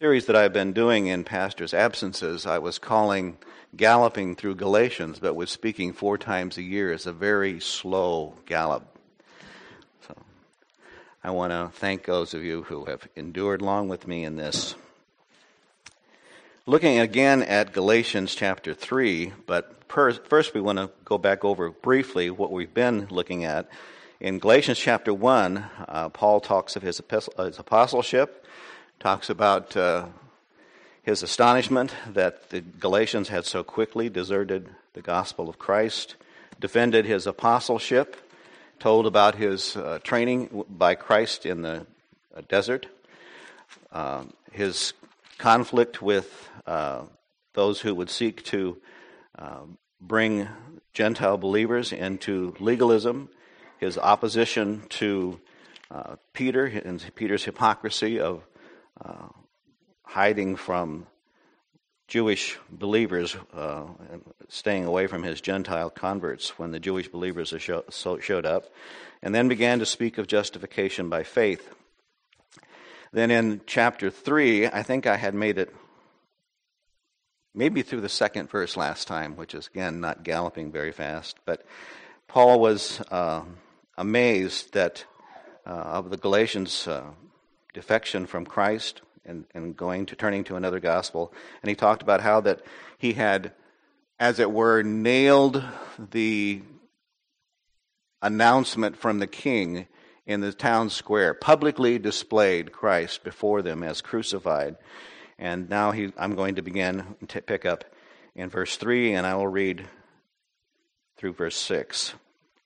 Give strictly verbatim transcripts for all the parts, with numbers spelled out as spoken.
series that I've been doing in pastors' absences, I was calling Galloping Through Galatians, but was speaking four times a year is a very slow gallop. So I want to thank those of you who have endured long with me in this. Looking again at Galatians chapter three, but per, first we want to go back over briefly what we've been looking at. In Galatians chapter one, uh, Paul talks of his, epistle, his apostleship, talks about uh, his astonishment that the Galatians had so quickly deserted the gospel of Christ, defended his apostleship, told about his uh, training by Christ in the uh, desert, uh, his conflict with uh, those who would seek to uh, bring Gentile believers into legalism, his opposition to uh, Peter and Peter's hypocrisy of uh, hiding from Jewish believers, uh, and staying away from his Gentile converts when the Jewish believers show, so showed up, and then began to speak of justification by faith. Then in chapter three, I think I had made it maybe through the second verse last time, which is, again, not galloping very fast, but Paul was uh, amazed that uh, of the Galatians' uh, defection from Christ and, and going to turning to another gospel, and he talked about how that he had, as it were, nailed the announcement from the king in the town square, publicly displayed Christ before them as crucified. And now he, I'm going to begin to pick up in verse three, and I will read through verse six.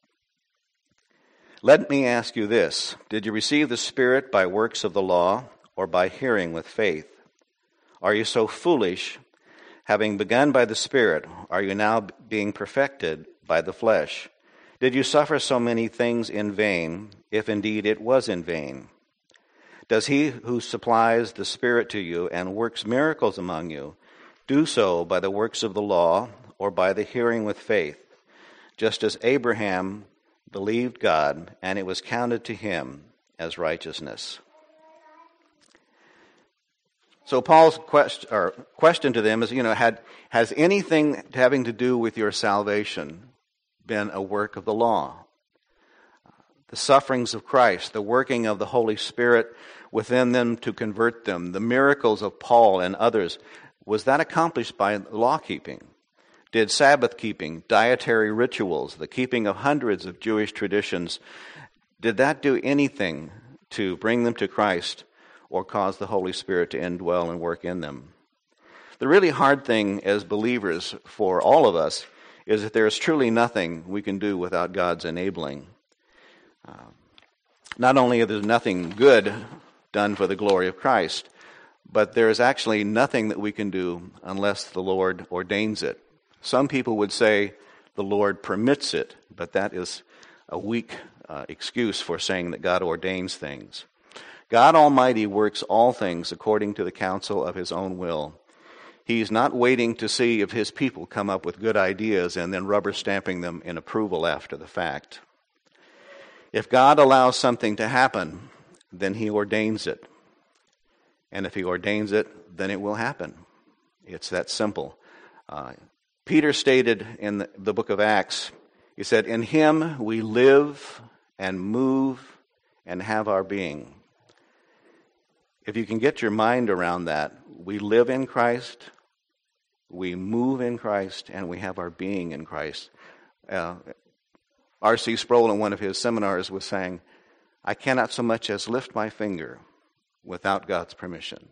Let me ask you this: did you receive the Spirit by works of the law, or by hearing with faith? Are you so foolish? Having begun by the Spirit, are you now being perfected by the flesh? Did you suffer so many things in vain, if indeed it was in vain? Does he who supplies the Spirit to you and works miracles among you do so by the works of the law or by the hearing with faith? Just as Abraham believed God, and it was counted to him as righteousness. So Paul's question, or question to them is, you know, had has anything having to do with your salvation been a work of the law? The sufferings of Christ, the working of the Holy Spirit within them to convert them, the miracles of Paul and others, was that accomplished by law-keeping? Did Sabbath-keeping, dietary rituals, the keeping of hundreds of Jewish traditions, did that do anything to bring them to Christ or cause the Holy Spirit to indwell and work in them? The really hard thing as believers for all of us is that there is truly nothing we can do without God's enabling. Uh, not only is there nothing good done for the glory of Christ, but there is actually nothing that we can do unless the Lord ordains it. Some people would say the Lord permits it, but that is a weak uh, excuse for saying that God ordains things. God Almighty works all things according to the counsel of his own will. He's not waiting to see if his people come up with good ideas and then rubber stamping them in approval after the fact. If God allows something to happen, then he ordains it. And if he ordains it, then it will happen. It's that simple. Uh, Peter stated in the, the book of Acts, he said, in him we live and move and have our being. If you can get your mind around that, we live in Christ, we move in Christ, and we have our being in Christ. Uh, R C Sproul in one of his seminars was saying, I cannot so much as lift my finger without God's permission.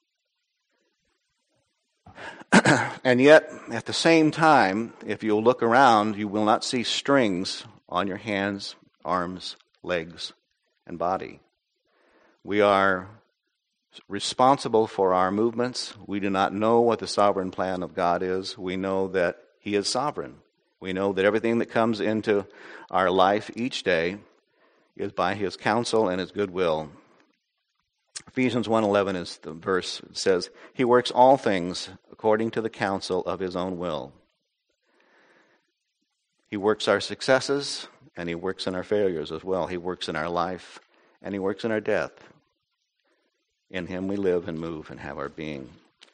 And yet, at the same time, if you'll look around, you will not see strings on your hands, arms, legs, and body. We are responsible for our movements. We do not know what the sovereign plan of God is. We know that he is sovereign. We know that everything that comes into our life each day is by his counsel and his goodwill. Ephesians one eleven is the verse. It says, he works all things according to the counsel of his own will. He works our successes, and he works in our failures as well. He works in our life, and he works in our death. In him we live and move and have our being.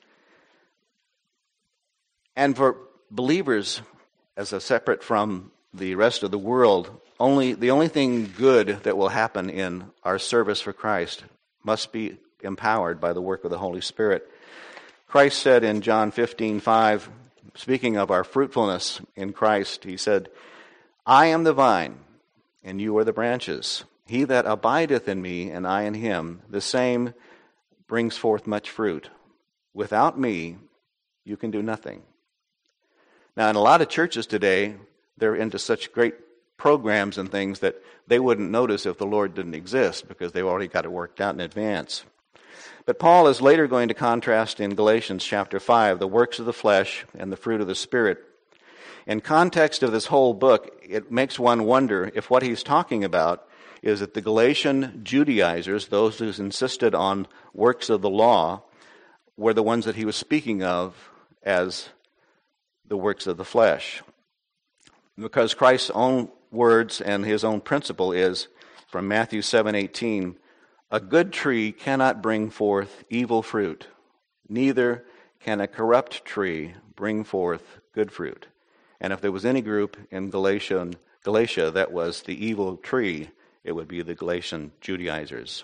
And for believers, as a separate from the rest of the world, only the only thing good that will happen in our service for Christ must be empowered by the work of the Holy Spirit. Christ said in John fifteen five, speaking of our fruitfulness in Christ, he said, I am the vine, and you are the branches. He that abideth in me, and I in him, the same brings forth much fruit. Without me, you can do nothing. Now, in a lot of churches today, they're into such great programs and things that they wouldn't notice if the Lord didn't exist because they've already got it worked out in advance. But Paul is later going to contrast in Galatians chapter five the works of the flesh and the fruit of the Spirit. In context of this whole book, it makes one wonder if what he's talking about is that the Galatian Judaizers, those who insisted on works of the law, were the ones that he was speaking of as the works of the flesh. Because Christ's own words and his own principle is, from Matthew seven eighteen, a good tree cannot bring forth evil fruit, neither can a corrupt tree bring forth good fruit. And if there was any group in Galatia, Galatia that was the evil tree, it would be the Galatian Judaizers.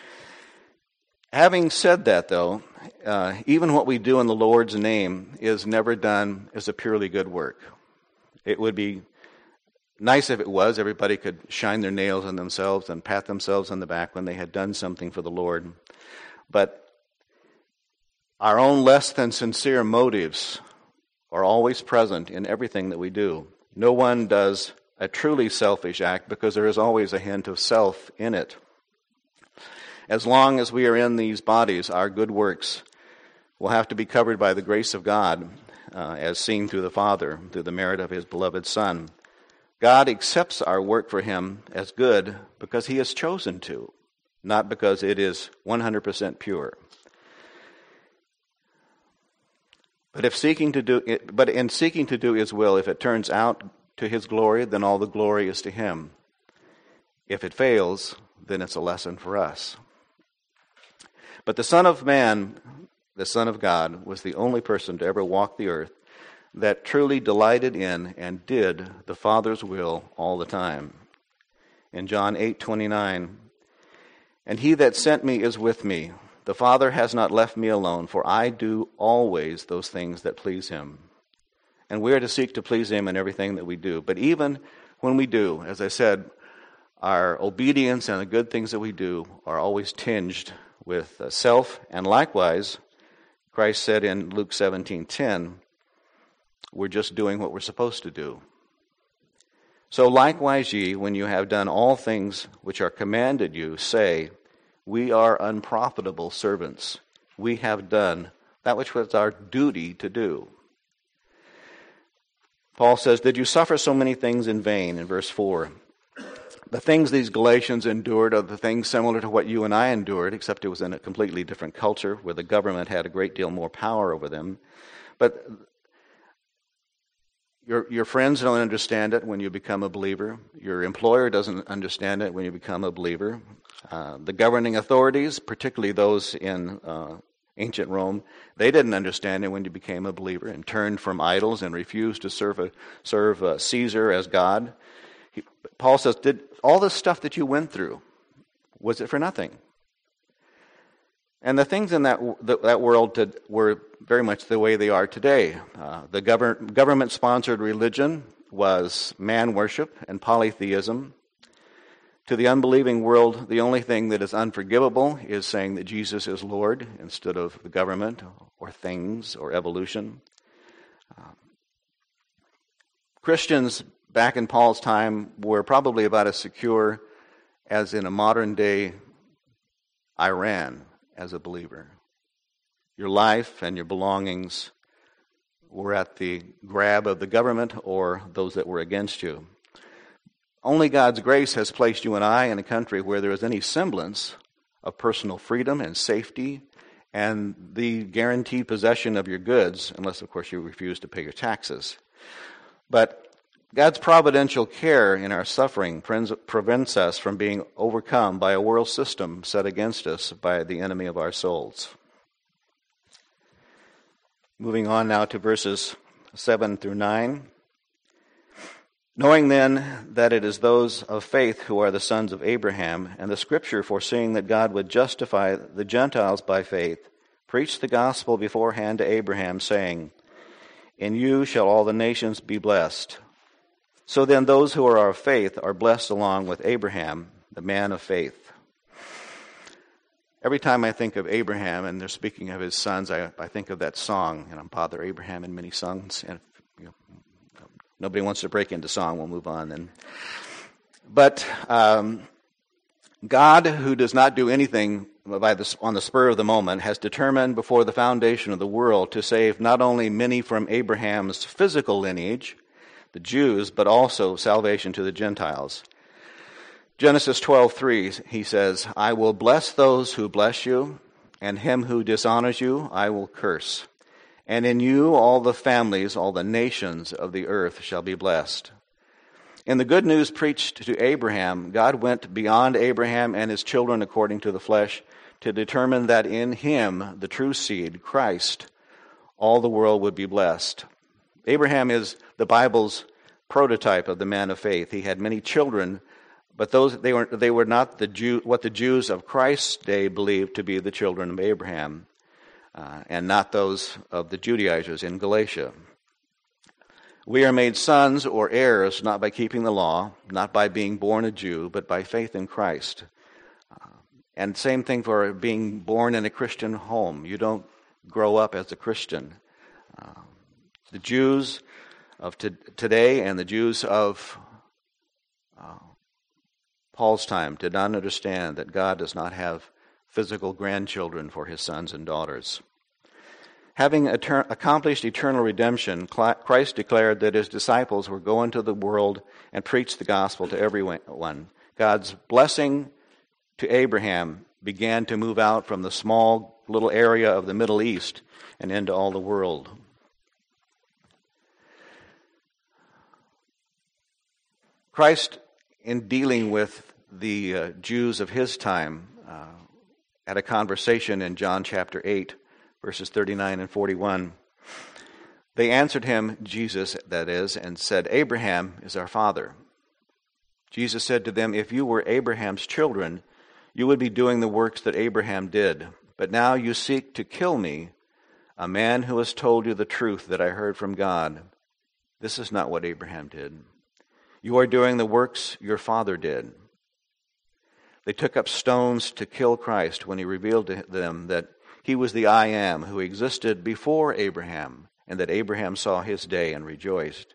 Having said that, though, uh, even what we do in the Lord's name is never done as a purely good work. It would be nice if it was. Everybody could shine their nails on themselves and pat themselves on the back when they had done something for the Lord. But our own less than sincere motives are always present in everything that we do. No one does a truly selfish act because there is always a hint of self in it. As long as we are in these bodies, our good works will have to be covered by the grace of God, uh, as seen through the Father, through the merit of his beloved Son. God accepts our work for him as good because he has chosen to, not because it is one hundred percent pure. But if seeking to do it, but in seeking to do his will, if it turns out to his glory, then all the glory is to him. If it fails, then it's a lesson for us. But the Son of Man, the Son of God, was the only person to ever walk the earth that truly delighted in and did the Father's will all the time. In John eight twenty-nine, and he that sent me is with me. The Father has not left me alone, for I do always those things that please him. And we are to seek to please him in everything that we do. But even when we do, as I said, our obedience and the good things that we do are always tinged with self. And likewise, Christ said in Luke seventeen ten, we're just doing what we're supposed to do. So likewise ye, when you have done all things which are commanded you, say, we are unprofitable servants. We have done that which was our duty to do. Paul says, did you suffer so many things in vain? In verse four. The things these Galatians endured are the things similar to what you and I endured, except it was in a completely different culture where the government had a great deal more power over them. But your your friends don't understand it when you become a believer. Your employer doesn't understand it when you become a believer. Uh, the governing authorities, particularly those in uh, ancient Rome, they didn't understand it when you became a believer and turned from idols and refused to serve a, serve uh, Caesar as God. He, Paul says, did all this stuff that you went through, was it for nothing? And the things in that that world did, were very much the way they are today. Uh, the govern, government-sponsored religion was man worship and polytheism. To the unbelieving world, the only thing that is unforgivable is saying that Jesus is Lord instead of the government or things or evolution. Uh, Christians back in Paul's time were probably about as secure as in a modern-day Iran as a believer. Your life and your belongings were at the grab of the government or those that were against you. Only God's grace has placed you and I in a country where there is any semblance of personal freedom and safety and the guaranteed possession of your goods, unless, of course, you refuse to pay your taxes. But God's providential care in our suffering prevents us from being overcome by a world system set against us by the enemy of our souls. Moving on now to verses seven through nine. Knowing then that it is those of faith who are the sons of Abraham, and the Scripture, foreseeing that God would justify the Gentiles by faith, preached the gospel beforehand to Abraham, saying, In you shall all the nations be blessed. So then those who are of faith are blessed along with Abraham, the man of faith. Every time I think of Abraham, and they're speaking of his sons, I, I think of that song, you know, Father Abraham and many sons. And you know, nobody wants to break into song, we'll move on then. But um, God, who does not do anything by the, on the spur of the moment, has determined before the foundation of the world to save not only many from Abraham's physical lineage, the Jews, but also salvation to the Gentiles. Genesis twelve three, he says, I will bless those who bless you, and him who dishonors you I will curse. And in you all the families, all the nations of the earth shall be blessed. In the good news preached to Abraham, God went beyond Abraham and his children according to the flesh to determine that in him, the true seed, Christ, all the world would be blessed. Abraham is the Bible's prototype of the man of faith. He had many children, but those they were they were not the Jew, what the Jews of Christ's day believed to be the children of Abraham, uh, and not those of the Judaizers in Galatia. We are made sons or heirs not by keeping the law, not by being born a Jew, but by faith in Christ. Uh, and same thing for being born in a Christian home. You don't grow up as a Christian. Uh, the Jews of to, today and the Jews of uh, Paul's time did not understand that God does not have physical grandchildren for his sons and daughters. Having etern- accomplished eternal redemption, Christ declared that his disciples were go into the world and preach the gospel to everyone. God's blessing to Abraham began to move out from the small little area of the Middle East and into all the world. Christ, in dealing with the uh, Jews of his time, uh, had a conversation in John chapter eight, verses thirty-nine and forty-one. They answered him, Jesus, that is, and said, Abraham is our father. Jesus said to them, if you were Abraham's children, you would be doing the works that Abraham did. But now you seek to kill me, a man who has told you the truth that I heard from God. This is not what Abraham did. You are doing the works your father did. They took up stones to kill Christ when he revealed to them that he was the I am who existed before Abraham, and that Abraham saw his day and rejoiced.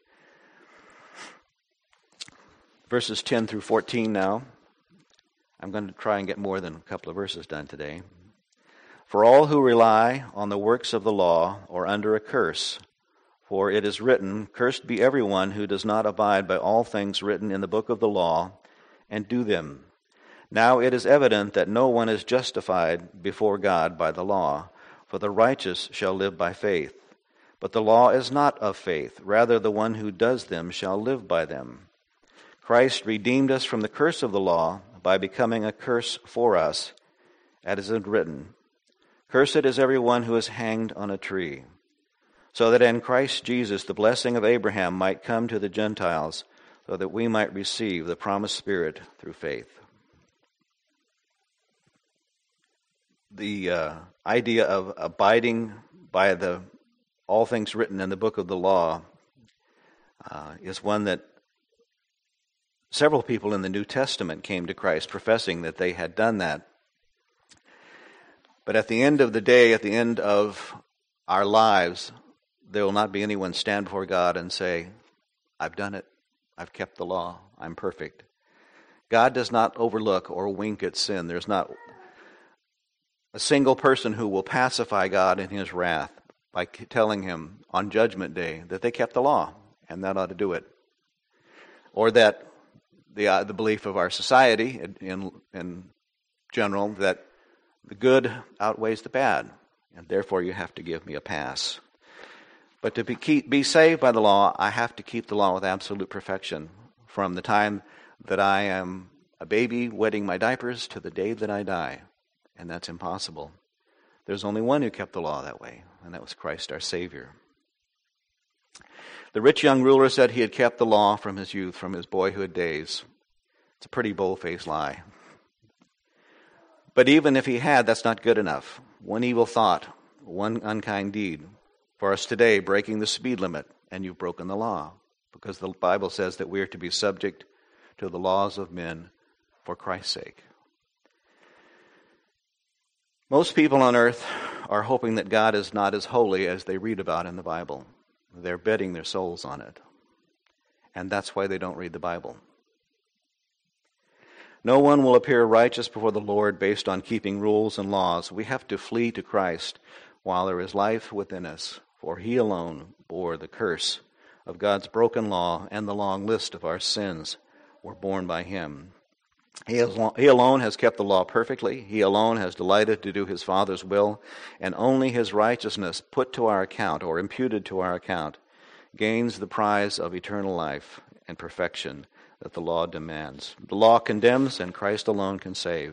Verses ten through fourteen now. I'm going to try and get more than a couple of verses done today. For all who rely on the works of the law are under a curse. For it is written, Cursed be everyone who does not abide by all things written in the book of the law and do them. Now it is evident that no one is justified before God by the law, for the righteous shall live by faith. But the law is not of faith, rather the one who does them shall live by them. Christ redeemed us from the curse of the law by becoming a curse for us, as is written, Cursed is everyone who is hanged on a tree, so that in Christ Jesus the blessing of Abraham might come to the Gentiles, so that we might receive the promised Spirit through faith. The uh, idea of abiding by the all things written in the book of the law uh, is one that several people in the New Testament came to Christ professing that they had done that. But at the end of the day, at the end of our lives, there will not be anyone stand before God and say, I've done it. I've kept the law. I'm perfect. God does not overlook or wink at sin. There's not a single person who will pacify God in his wrath by telling him on Judgment Day that they kept the law, and that ought to do it. Or that the uh, the belief of our society in, in general that the good outweighs the bad, and therefore you have to give me a pass. But to be, keep, be saved by the law, I have to keep the law with absolute perfection from the time that I am a baby wetting my diapers to the day that I die. And that's impossible. There's only one who kept the law that way, and that was Christ our Savior. The rich young ruler said he had kept the law from his youth, from his boyhood days. It's a pretty bold-faced lie. But even if he had, that's not good enough. One evil thought, one unkind deed. For us today, breaking the speed limit, and you've broken the law. Because the Bible says that we are to be subject to the laws of men for Christ's sake. Most people on earth are hoping that God is not as holy as they read about in the Bible. They're betting their souls on it. And that's why they don't read the Bible. No one will appear righteous before the Lord based on keeping rules and laws. We have to flee to Christ while there is life within us, for he alone bore the curse of God's broken law, and the long list of our sins were borne by him. He, has, he alone has kept the law perfectly. He alone has delighted to do his Father's will, and only his righteousness put to our account or imputed to our account gains the prize of eternal life and perfection that the law demands. The law condemns, and Christ alone can save.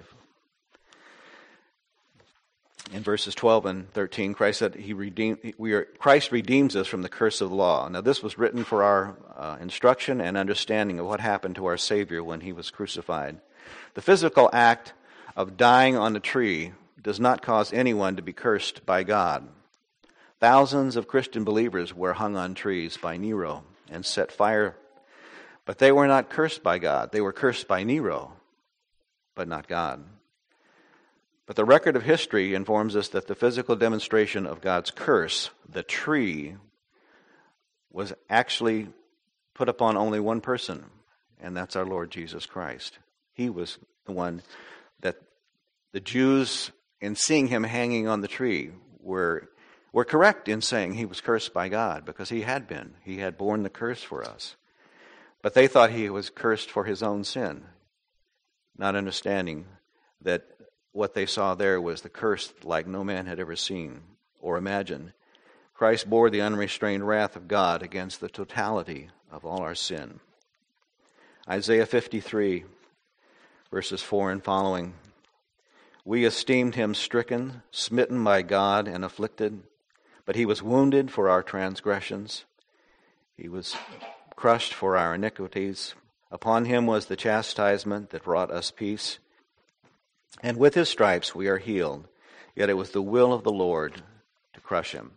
In verses twelve and thirteen, Christ said, "He redeemed. We are Christ redeems us from the curse of the law." Now, this was written for our uh, instruction and understanding of what happened to our Savior when he was crucified. The physical act of dying on a tree does not cause anyone to be cursed by God. Thousands of Christian believers were hung on trees by Nero and set fire, but they were not cursed by God. They were cursed by Nero, but not God. But the record of history informs us that the physical demonstration of God's curse, the tree, was actually put upon only one person, and that's our Lord Jesus Christ. He was the one that the Jews, in seeing him hanging on the tree, were, were correct in saying he was cursed by God, because he had been. He had borne the curse for us. But they thought he was cursed for his own sin, not understanding that what they saw there was the curse like no man had ever seen or imagined. Christ bore the unrestrained wrath of God against the totality of all our sin. Isaiah fifty-three, verses four and following. "We esteemed him stricken, smitten by God, and afflicted, but he was wounded for our transgressions. He was crushed for our iniquities. Upon him was the chastisement that brought us peace. And with his stripes we are healed. Yet it was the will of the Lord to crush him."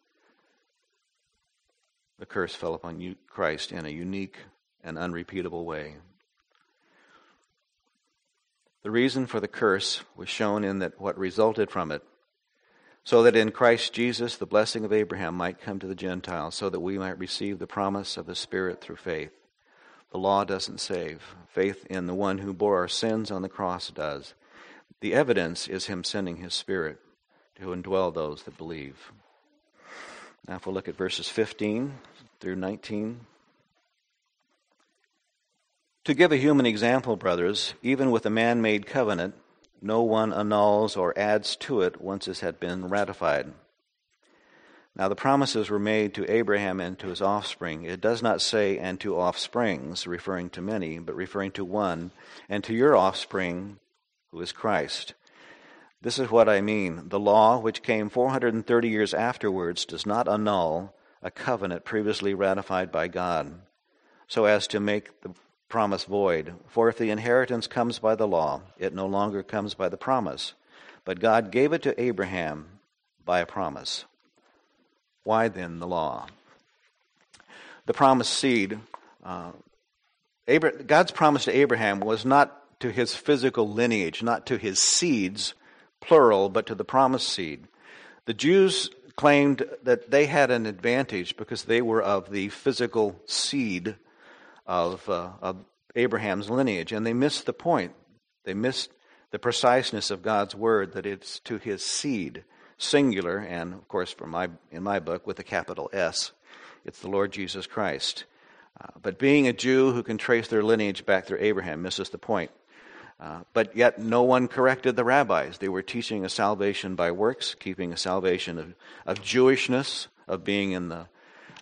The curse fell upon Christ in a unique and unrepeatable way. The reason for the curse was shown in that what resulted from it, so that in Christ Jesus the blessing of Abraham might come to the Gentiles, so that we might receive the promise of the Spirit through faith. The law doesn't save. Faith in the one who bore our sins on the cross does. The evidence is him sending his Spirit to indwell those that believe. Now if we'll look at verses fifteen through nineteen. "To give a human example, brothers, even with a man-made covenant, no one annuls or adds to it once it had been ratified. Now the promises were made to Abraham and to his offspring. It does not say, and to offsprings, referring to many, but referring to one, and to your offspring, who is Christ. This is what I mean. The law, which came four hundred thirty years afterwards, does not annul a covenant previously ratified by God, so as to make the promise void. For if the inheritance comes by the law, it no longer comes by the promise. But God gave it to Abraham by a promise." Why then the law? The promised seed, uh, Abra- God's promise to Abraham was not to his physical lineage, not to his seeds, plural, but to the promised seed. The Jews claimed that they had an advantage because they were of the physical seed of, uh, of Abraham's lineage, and they missed the point. They missed the preciseness of God's word, that it's to his seed, singular, and of course, for my in my book with a capital S, it's the Lord Jesus Christ. Uh, but being a Jew who can trace their lineage back through Abraham misses the point. Uh, but yet no one corrected the rabbis. They were teaching a salvation by works, keeping a salvation of, of Jewishness, of being in the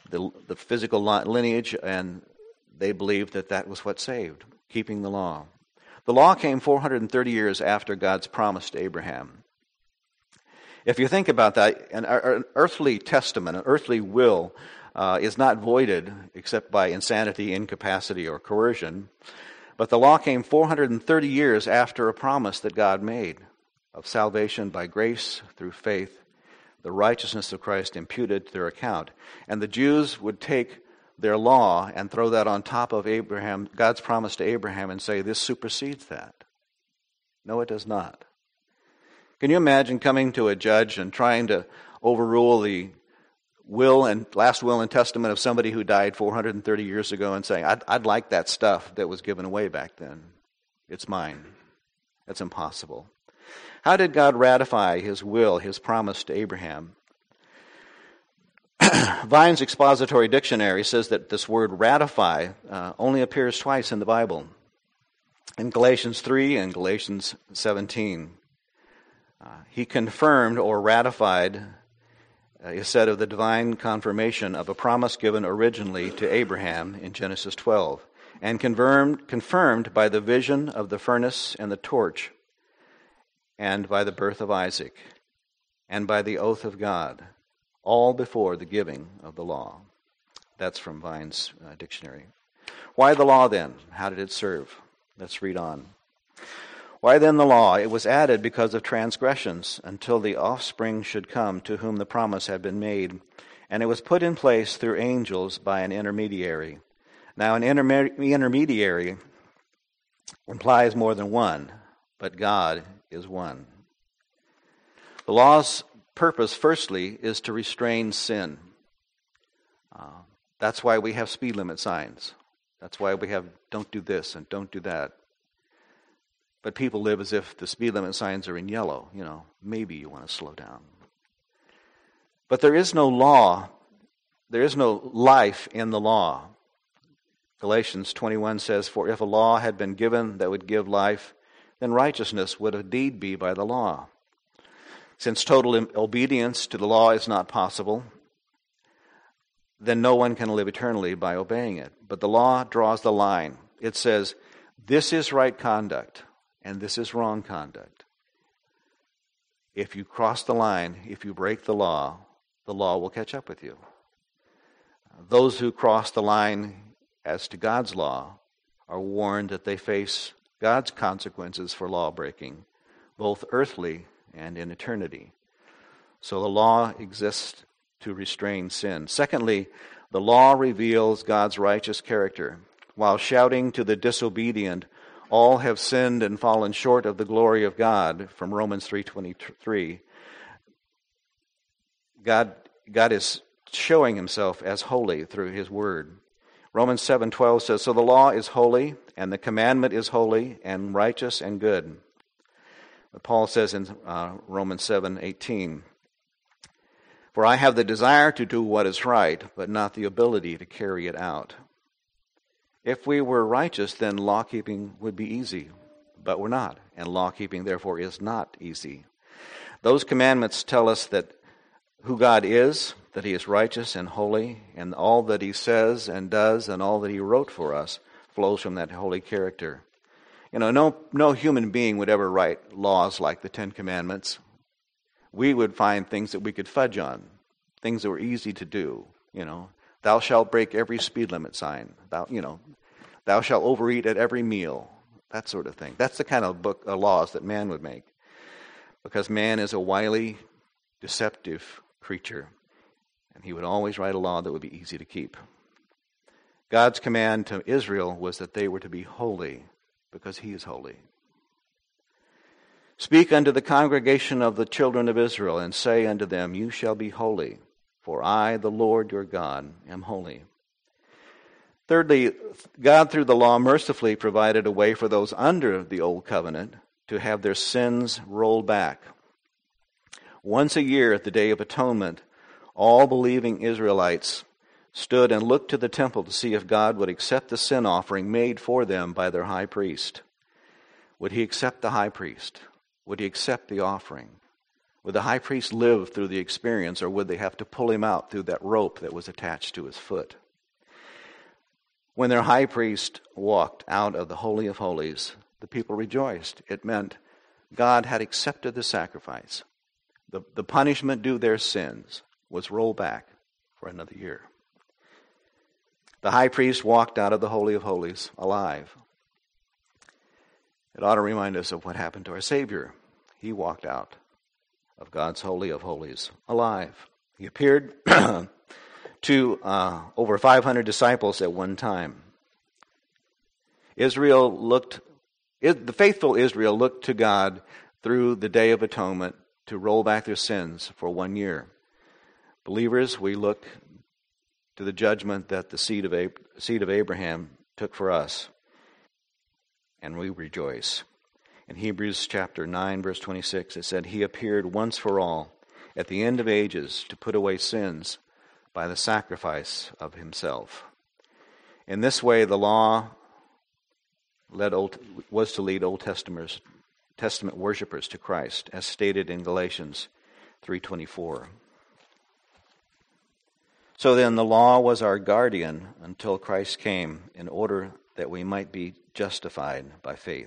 the, the physical lineage, and they believed that that was what saved, keeping the law. The law came four hundred thirty years after God's promise to Abraham. If you think about that, an, an earthly testament, an earthly will, uh, is not voided except by insanity, incapacity, or coercion. But the law came four hundred thirty years after a promise that God made of salvation by grace through faith, the righteousness of Christ imputed to their account. And the Jews would take their law and throw that on top of Abraham, God's promise to Abraham, and say, this supersedes that. No, it does not. Can you imagine coming to a judge and trying to overrule the will and last will and testament of somebody who died four hundred thirty years ago and saying, I'd, I'd like that stuff that was given away back then. It's mine. That's impossible. How did God ratify his will, his promise to Abraham? Vine's Expository Dictionary says that this word ratify uh, only appears twice in the Bible. In Galatians three and Galatians seventeen. Uh, he confirmed or ratified, uh, is said of the divine confirmation of a promise given originally to Abraham in Genesis twelve, and confirmed, confirmed by the vision of the furnace and the torch, and by the birth of Isaac, and by the oath of God, all before the giving of the law. That's from Vine's uh, dictionary. Why the law then? How did it serve? Let's read on. Why then the law? It was added because of transgressions, until the offspring should come to whom the promise had been made. And it was put in place through angels by an intermediary. Now an interme- intermediary implies more than one, but God is one. The law's purpose, firstly, is to restrain sin. Uh, that's why we have speed limit signs. That's why we have don't do this and don't do that. But people live as if the speed limit signs are in yellow. You know, maybe you want to slow down. But there is no law. There is no life in the law. Galatians twenty-one says, for if a law had been given that would give life, then righteousness would indeed be by the law. Since total obedience to the law is not possible, then no one can live eternally by obeying it. But the law draws the line. It says, this is right conduct, and this is wrong conduct. If you cross the line, if you break the law, the law will catch up with you. Those who cross the line as to God's law are warned that they face God's consequences for law breaking, both earthly and in eternity. So the law exists to restrain sin. Secondly, the law reveals God's righteous character. While shouting to the disobedient, all have sinned and fallen short of the glory of God, from Romans three twenty-three, God, God is showing himself as holy through his word. Romans seven twelve says, so the law is holy, and the commandment is holy, and righteous and good. But Paul says in uh, Romans seven eighteen, for I have the desire to do what is right, but not the ability to carry it out. If we were righteous, then law-keeping would be easy, but we're not, and law-keeping, therefore, is not easy. Those commandments tell us that who God is, that he is righteous and holy, and all that he says and does and all that he wrote for us flows from that holy character. You know, no, no human being would ever write laws like the Ten Commandments. We would find things that we could fudge on, things that were easy to do, you know. Thou shalt break every speed limit sign. Thou, you know, thou shalt overeat at every meal. That sort of thing. That's the kind of book of laws that man would make, because man is a wily, deceptive creature, and he would always write a law that would be easy to keep. God's command to Israel was that they were to be holy, because he is holy. Speak unto the congregation of the children of Israel, and say unto them, you shall be holy, for I, the Lord your God, am holy. Thirdly, God through the law mercifully provided a way for those under the old covenant to have their sins rolled back. Once a year at the Day of Atonement, all believing Israelites stood and looked to the temple to see if God would accept the sin offering made for them by their high priest. Would he accept the high priest? Would he accept the offering? Would the high priest live through the experience, or would they have to pull him out through that rope that was attached to his foot? When their high priest walked out of the Holy of Holies, the people rejoiced. It meant God had accepted the sacrifice. The, the punishment due their sins was rolled back for another year. The high priest walked out of the Holy of Holies alive. It ought to remind us of what happened to our Savior. He walked out of God's Holy of Holies alive. He appeared to uh, over five hundred disciples at one time. Israel looked, the faithful Israel looked to God through the Day of Atonement to roll back their sins for one year. Believers, we look to the judgment that the seed of Ab- seed of Abraham took for us, and we rejoice. In Hebrews chapter nine, verse twenty-six, it said, He appeared once for all at the end of ages to put away sins by the sacrifice of himself. In this way, the law led old, was to lead Old Testament, Testament worshipers to Christ, as stated in Galatians three twenty-four. So then, the law was our guardian until Christ came, in order that we might be justified by faith.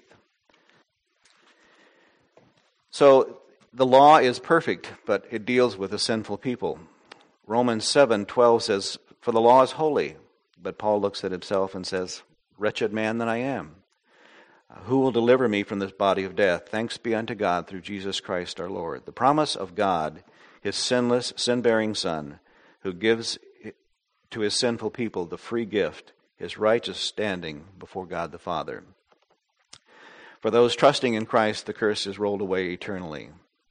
So, the law is perfect, but it deals with a sinful people. Romans seven twelve says, For the law is holy. But Paul looks at himself and says, Wretched man that I am. Who will deliver me from this body of death? Thanks be unto God through Jesus Christ our Lord. The promise of God, his sinless, sin-bearing Son, who gives to his sinful people the free gift, his righteous standing before God the Father. For those trusting in Christ, the curse is rolled away eternally.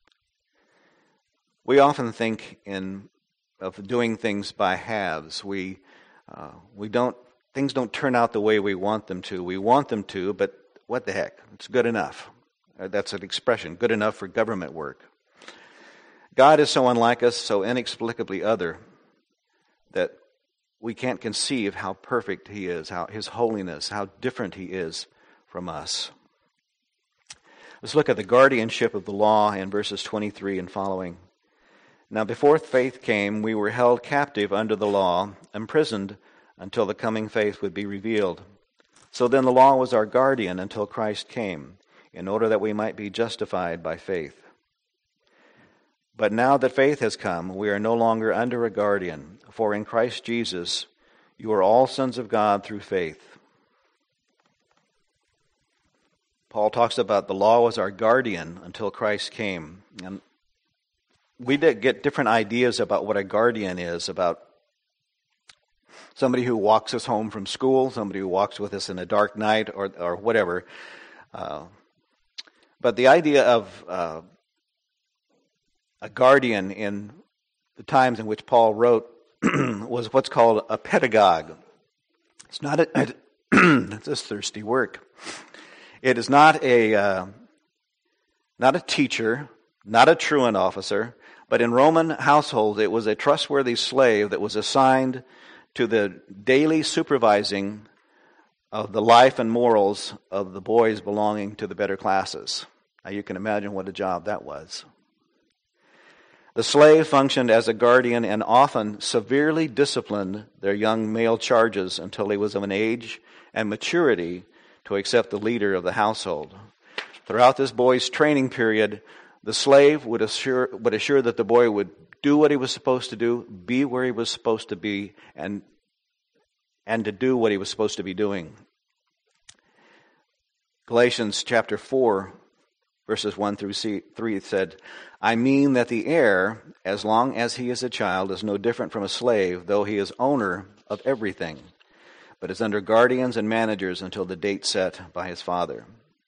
We often think in of doing things by halves. We uh, we don't things don't turn out the way we want them to. We want them to, but what the heck? It's good enough. Uh, that's an expression, good enough for government work. God is so unlike us, so inexplicably other, that we can't conceive how perfect he is, how his holiness, how different he is from us. Let's look at the guardianship of the law in verses twenty-three and following. Now before faith came, we were held captive under the law, imprisoned until the coming faith would be revealed. So then the law was our guardian until Christ came, in order that we might be justified by faith. But now that faith has come, we are no longer under a guardian, for in Christ Jesus you are all sons of God through faith. Paul talks about the law was our guardian until Christ came. And we did get different ideas about what a guardian is, about somebody who walks us home from school, somebody who walks with us in a dark night, or or whatever. Uh, but the idea of uh, a guardian in the times in which Paul wrote was what's called a pedagogue. It's not a, it's a thirsty work. It is not a uh, not a teacher, not a truant officer, but in Roman households it was a trustworthy slave that was assigned to the daily supervising of the life and morals of the boys belonging to the better classes. Now you can imagine what a job that was. The slave functioned as a guardian and often severely disciplined their young male charges until he was of an age and maturity to accept the leader of the household. Throughout this boy's training period, the slave would assure would assure that the boy would do what he was supposed to do, be where he was supposed to be, and and to do what he was supposed to be doing. Galatians chapter four, verses one through three said, I mean that the heir, as long as he is a child, is no different from a slave, though he is owner of everything, but is under guardians and managers until the date set by his father.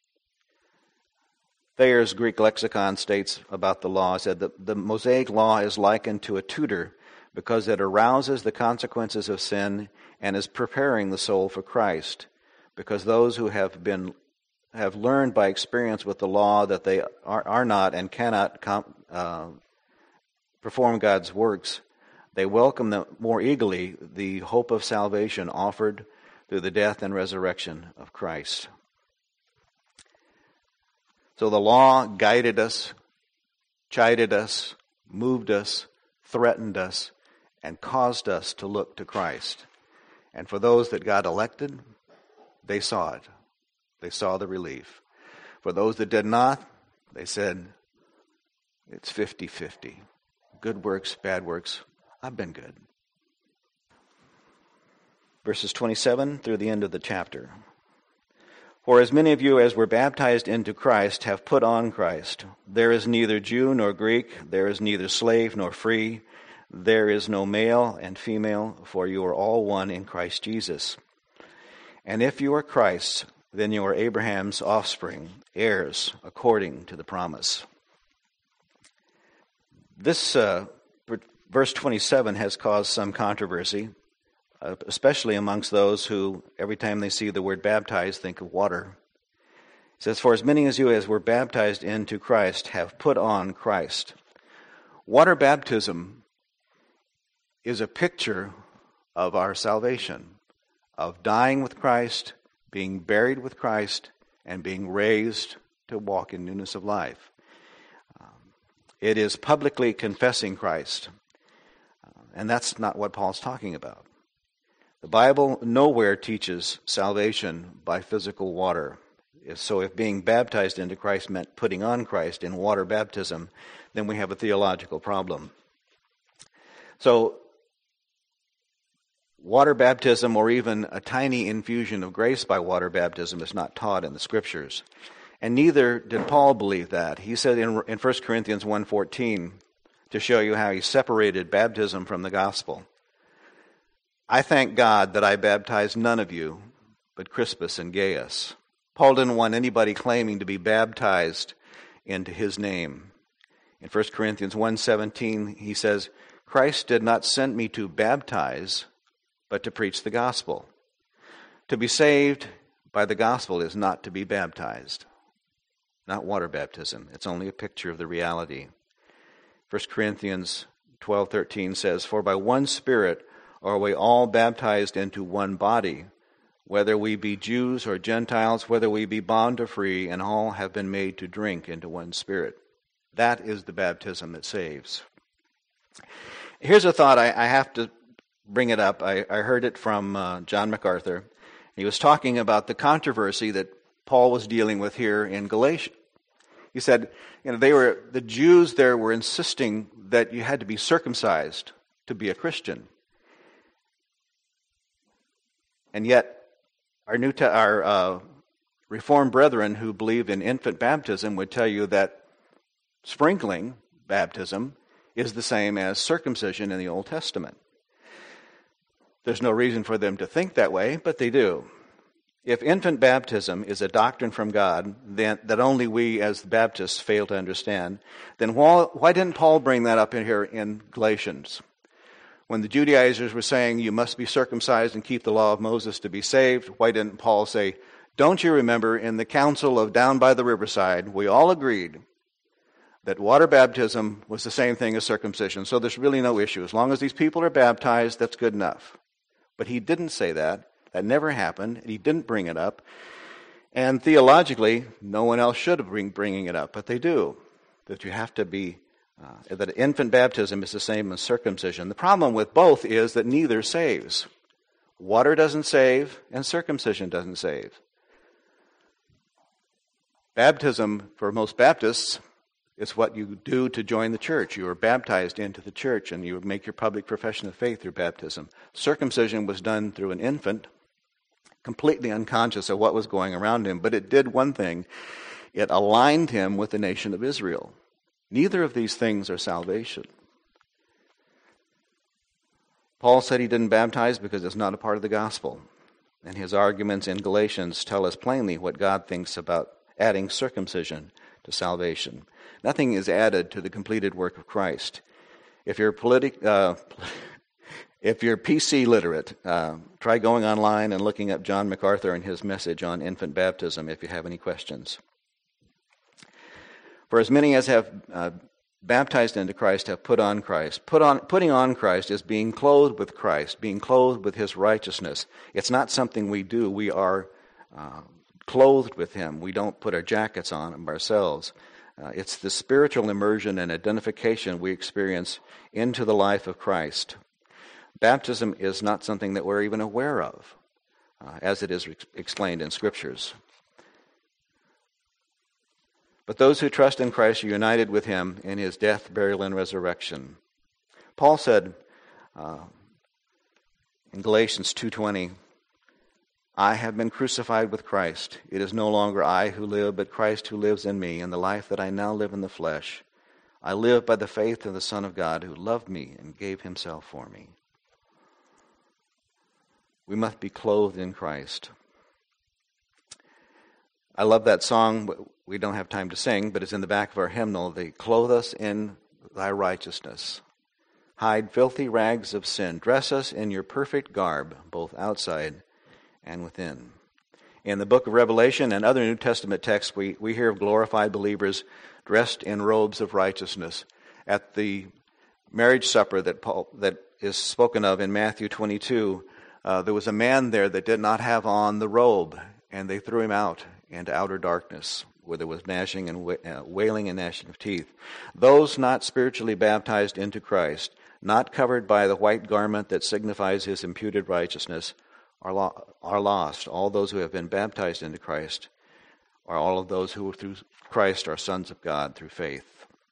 Thayer's Greek lexicon states about the law, said that the Mosaic law is likened to a tutor because it arouses the consequences of sin and is preparing the soul for Christ, because those who have been have learned by experience with the law that they are, are not and cannot com, uh, perform God's works, they welcome the, more eagerly the hope of salvation offered through the death and resurrection of Christ. So the law guided us, chided us, moved us, threatened us, and caused us to look to Christ. And for those that got elected, they saw it. They saw the relief. For those that did not, they said, it's fifty-fifty. Good works, bad works, I've been good. Verses twenty-seven through the end of the chapter. For as many of you as were baptized into Christ have put on Christ. There is neither Jew nor Greek, there is neither slave nor free, there is no male and female, for you are all one in Christ Jesus. And if you are Christ's, then you are Abraham's offspring, heirs according to the promise. This uh, verse twenty-seven has caused some controversy, uh, especially amongst those who, every time they see the word baptized, think of water. It says, for as many as you as were baptized into Christ have put on Christ. Water baptism is a picture of our salvation, of dying with Christ, being buried with Christ, and being raised to walk in newness of life. Um, it is publicly confessing Christ, uh, and that's not what Paul's talking about. The Bible nowhere teaches salvation by physical water. So if being baptized into Christ meant putting on Christ in water baptism, then we have a theological problem. So water baptism, or even a tiny infusion of grace by water baptism, is not taught in the Scriptures. And neither did Paul believe that. He said in, in First Corinthians one fourteen, to show you how he separated baptism from the gospel, I thank God that I baptized none of you but Crispus and Gaius. Paul didn't want anybody claiming to be baptized into his name. In First Corinthians one seventeen, he says, Christ did not send me to baptize, but to preach the gospel. To be saved by the gospel is not to be baptized, not water baptism. It's only a picture of the reality. First Corinthians twelve thirteen says, for by one Spirit are we all baptized into one body, whether we be Jews or Gentiles, whether we be bond or free, and all have been made to drink into one Spirit. That is the baptism that saves. Here's a thought I, I have to bring it up. I, I heard it from uh, John MacArthur. He was talking about the controversy that Paul was dealing with here in Galatia. He said, you know, they were the Jews there were insisting that you had to be circumcised to be a Christian, and yet our new te- our uh, Reformed brethren who believe in infant baptism would tell you that sprinkling baptism is the same as circumcision in the Old Testament. There's no reason for them to think that way, but they do. If infant baptism is a doctrine from God then, that only we as Baptists fail to understand, then why, why didn't Paul bring that up in here in Galatians? When the Judaizers were saying you must be circumcised and keep the law of Moses to be saved, why didn't Paul say, don't you remember in the council of down by the riverside, we all agreed that water baptism was the same thing as circumcision, so there's really no issue. As long as these people are baptized, that's good enough. But he didn't say that. That never happened. He didn't bring it up. And theologically, no one else should have been bringing it up, but they do. That you have to be, uh, that infant baptism is the same as circumcision. The problem with both is that neither saves. Water doesn't save, and circumcision doesn't save. Baptism, for most Baptists, is what you do to join the church. You are baptized into the church, and you make your public profession of faith through baptism. Circumcision was done through an infant, completely unconscious of what was going around him, but it did one thing. It aligned him with the nation of Israel. Neither of these things are salvation. Paul said he didn't baptize because it's not a part of the gospel. And his arguments in Galatians tell us plainly what God thinks about adding circumcision to salvation. Nothing is added to the completed work of Christ. If you're politic, uh, if you're P C literate, uh, try going online and looking up John MacArthur and his message on infant baptism if you have any questions. For as many as have uh, baptized into Christ have put on Christ. Put on, putting on Christ is being clothed with Christ, being clothed with his righteousness. It's not something we do. We are uh, clothed with him. We don't put our jackets on ourselves. Uh, it's the spiritual immersion and identification we experience into the life of Christ. Baptism is not something that we're even aware of, uh, as it is ex- explained in Scriptures. But those who trust in Christ are united with him in his death, burial, and resurrection. Paul said uh, in Galatians two twenty, I have been crucified with Christ. It is no longer I who live, but Christ who lives in me. And the life that I now live in the flesh, I live by the faith of the Son of God who loved me and gave himself for me. We must be clothed in Christ. I love that song. We don't have time to sing, but it's in the back of our hymnal. They clothe us in thy righteousness. Hide filthy rags of sin. Dress us in your perfect garb, both outside and within. In the book of Revelation and other New Testament texts, we, we hear of glorified believers dressed in robes of righteousness. At the marriage supper that Paul, that is spoken of in Matthew twenty-two, uh, there was a man there that did not have on the robe, and they threw him out into outer darkness, where there was gnashing and uh, wailing and gnashing of teeth. Those not spiritually baptized into Christ, not covered by the white garment that signifies his imputed righteousness, are, lo- are lost. All those who have been baptized into Christ are all of those who through Christ are sons of God through faith.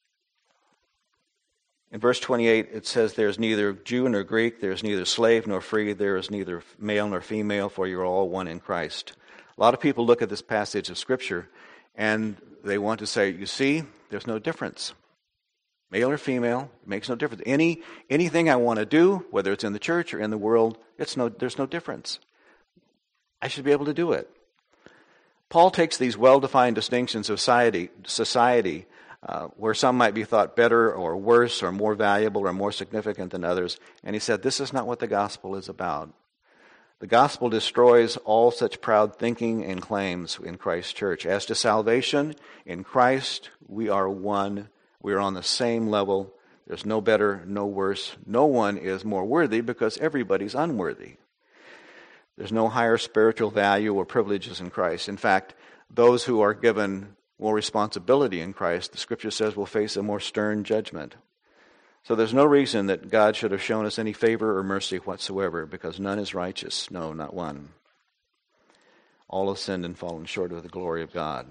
In verse twenty-eight, it says, there is neither Jew nor Greek, there is neither slave nor free, there is neither male nor female, for you are all one in Christ. A lot of people look at this passage of Scripture and they want to say, you see, there's no difference. Male or female, it makes no difference. Any anything I want to do, whether it's in the church or in the world, it's no there's no difference. I should be able to do it. Paul takes these well-defined distinctions of society, society uh, where some might be thought better or worse or more valuable or more significant than others, and he said, this is not what the gospel is about. The gospel destroys all such proud thinking and claims in Christ's church. As to salvation, in Christ we are one. We are on the same level. There's no better, no worse. No one is more worthy because everybody's unworthy. There's no higher spiritual value or privileges in Christ. In fact, those who are given more responsibility in Christ, the Scripture says, will face a more stern judgment. So there's no reason that God should have shown us any favor or mercy whatsoever, because none is righteous. No, not one. All have sinned and fallen short of the glory of God.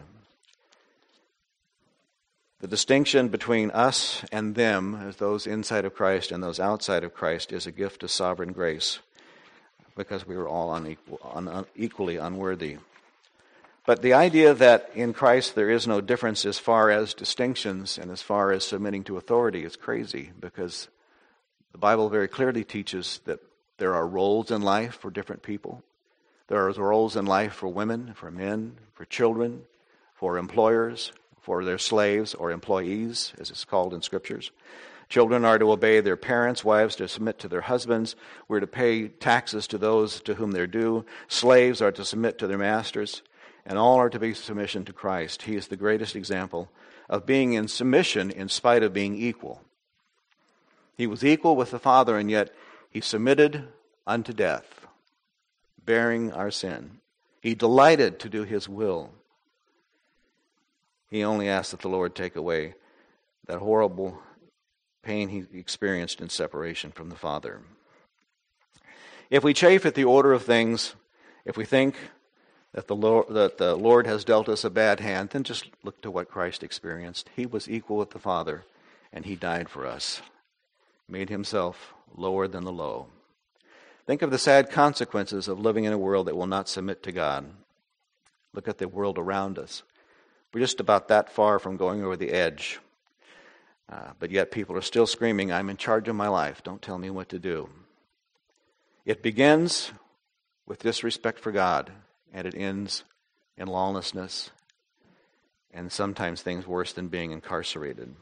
The distinction between us and them, as those inside of Christ and those outside of Christ, is a gift of sovereign grace, because we were all unequal, un, equally unworthy. But the idea that in Christ there is no difference as far as distinctions and as far as submitting to authority is crazy, because the Bible very clearly teaches that there are roles in life for different people. There are roles in life for women, for men, for children, for employers, for their slaves or employees, as it's called in Scriptures. Children are to obey their parents, wives to submit to their husbands. We're to pay taxes to those to whom they're due. Slaves are to submit to their masters, and all are to be submission to Christ. He is the greatest example of being in submission in spite of being equal. He was equal with the Father, and yet he submitted unto death, bearing our sin. He delighted to do his will. He only asked that the Lord take away that horrible pain he experienced in separation from the Father. If we chafe at the order of things, if we think that the Lord, that the Lord has dealt us a bad hand, then just look to what Christ experienced. He was equal with the Father, and he died for us, made himself lower than the low. Think of the sad consequences of living in a world that will not submit to God. Look at the world around us. We're just about that far from going over the edge. Uh, but yet people are still screaming, I'm in charge of my life. Don't tell me what to do. It begins with disrespect for God, and it ends in lawlessness, and sometimes things worse than being incarcerated.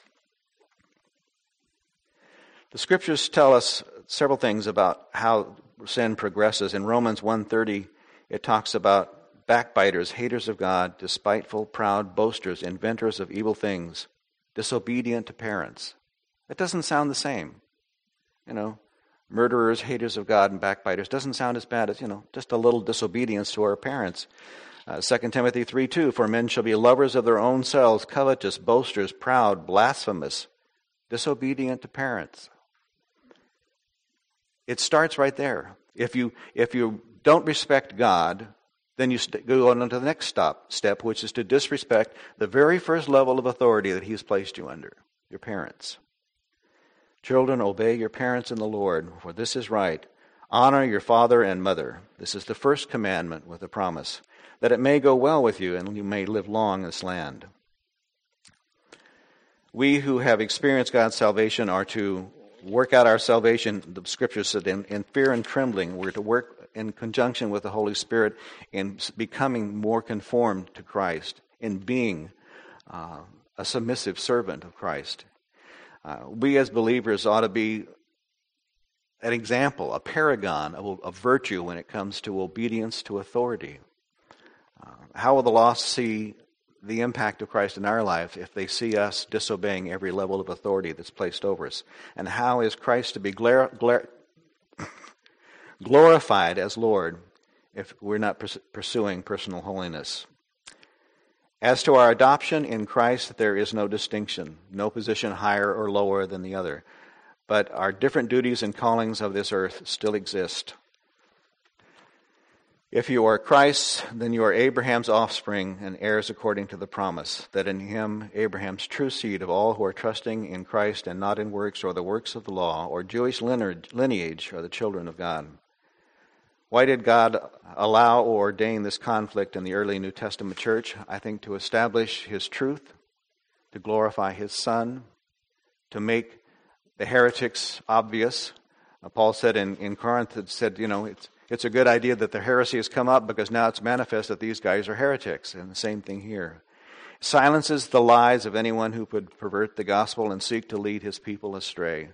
The Scriptures tell us several things about how sin progresses. In Romans one thirty, it talks about backbiters, haters of God, despiteful, proud, boasters, inventors of evil things, disobedient to parents. That doesn't sound the same. You know, murderers, haters of God, and backbiters doesn't sound as bad as, you know, just a little disobedience to our parents. Uh, Second Timothy three two, for men shall be lovers of their own selves, covetous, boasters, proud, blasphemous, disobedient to parents. It starts right there. If you if you don't respect God, then you st- go on to the next stop, step, which is to disrespect the very first level of authority that He's placed you under, your parents. Children, obey your parents in the Lord, for this is right. Honor your father and mother. This is the first commandment with a promise, that it may go well with you and you may live long in this land. We who have experienced God's salvation are to work out our salvation, the Scripture said, in, in fear and trembling. We're to work in conjunction with the Holy Spirit in becoming more conformed to Christ, in being uh, a submissive servant of Christ. Uh, we as believers ought to be an example, a paragon of, of virtue when it comes to obedience to authority. Uh, how will the lost see the impact of Christ in our life if they see us disobeying every level of authority that's placed over us? And how is Christ to be glar- glar- glorified as Lord if we're not pers- pursuing personal holiness? As to our adoption in Christ, there is no distinction, no position higher or lower than the other. But our different duties and callings of this earth still exist. If you are Christ's, then you are Abraham's offspring and heirs according to the promise, that in him, Abraham's true seed of all who are trusting in Christ and not in works or the works of the law or Jewish lineage are the children of God. Why did God allow or ordain this conflict in the early New Testament church? I think to establish His truth, to glorify His Son, to make the heretics obvious. Uh, Paul said in, in Corinth, it said, you know, it's It's a good idea that the heresy has come up because now it's manifest that these guys are heretics. And the same thing here. Silences the lies of anyone who would pervert the gospel and seek to lead his people astray.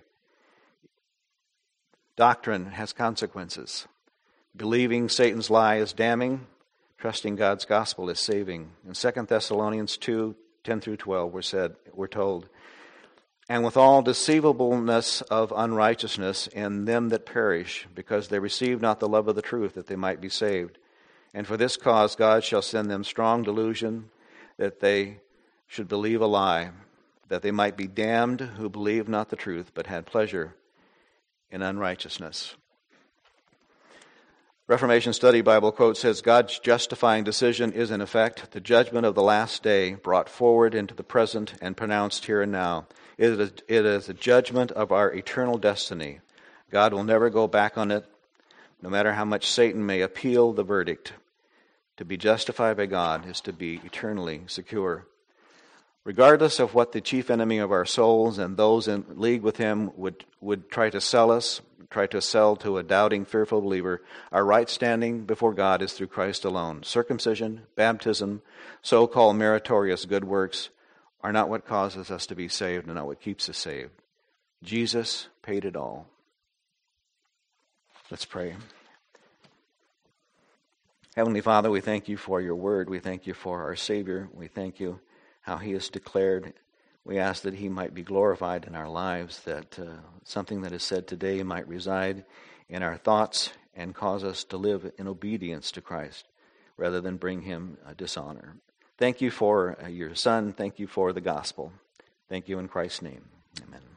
Doctrine has consequences. Believing Satan's lie is damning. Trusting God's gospel is saving. In Second Thessalonians two, ten through twelve, we're, said, we're told, and with all deceivableness of unrighteousness in them that perish, because they receive not the love of the truth, that they might be saved. And for this cause God shall send them strong delusion, that they should believe a lie, that they might be damned who believed not the truth, but had pleasure in unrighteousness. Reformation Study Bible quote says, God's justifying decision is in effect the judgment of the last day brought forward into the present and pronounced here and now. It is, it is a judgment of our eternal destiny. God will never go back on it, no matter how much Satan may appeal the verdict. To be justified by God is to be eternally secure. Regardless of what the chief enemy of our souls and those in league with him would, would try to sell us, try to sell to a doubting, fearful believer, our right standing before God is through Christ alone. Circumcision, baptism, so-called meritorious good works are not what causes us to be saved and not what keeps us saved. Jesus paid it all. Let's pray. Heavenly Father, we thank you for your word. We thank you for our Savior. We thank you how he is declared. We ask that he might be glorified in our lives, that uh, something that is said today might reside in our thoughts and cause us to live in obedience to Christ rather than bring him uh, dishonor. Thank you for uh, your Son. Thank you for the gospel. Thank you in Christ's name. Amen.